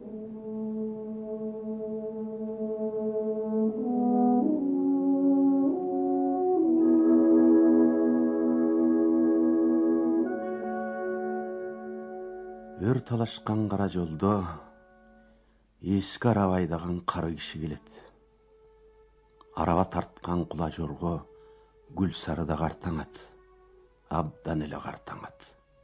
Өр талашкан кара жолдо эски араба айдаган кары киши келет. Араба тарткан кула жорго гүл сарыда картаңат. Абдан эле картаңат.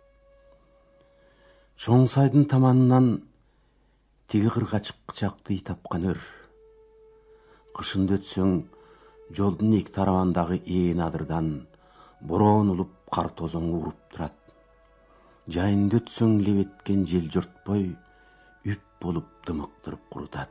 Чоң сайдын таманынан тиги кырга чыкчакты тапкан өр. Кышында өтсөң жолдун эки тарабандагы ээн адырдан бороон улуп кар тозоң уруп турат. Жайында өтсөң лебеткен жел жортпой үп болуп дымыктырып курутат.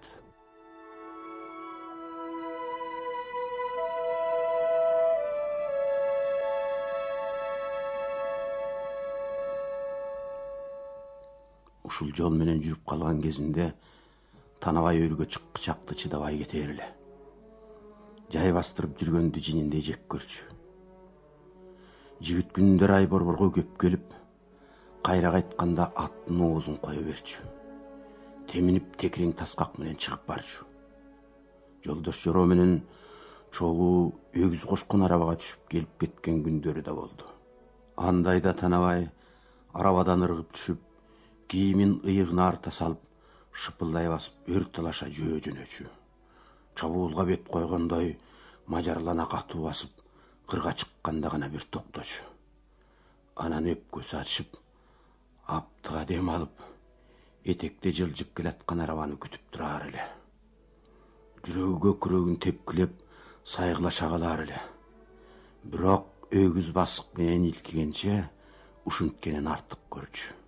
Ушул жол менен жүрүп калган кезинде Танабай өлгө чыкчакты чыдабай кетер эле. Жай бастырып жүргөндү жининде жек көрчү. Жигит күндөр ай борборго көп келип, кайра кайтканда аттын оозун кое берчү. Теминип текирең таскак менен чыгып барчу. Жолдош Жоро менен чогуу өгүз кошкон арабага түшүп келип кеткен күндөрү да болду. Андайда Танабай арабадан ыргып түшүп, кийимин ыйыгына арта салып, шыпылдай басып өр талаша жөнөчү. Чабуулга бет койгондой мажарлана катуу басып, кырга чыкканда гана бир токточу. Анан өпкөсү ачып, аптыга дем алып, этекте жылжып келаткан арабаны күтүп турар эле. Жүрөгү көкүрөгүн тепкилеп, сайгылаша калар эле. Бирок өгүз басык менен илкигенче ушинткенин артык көрчү.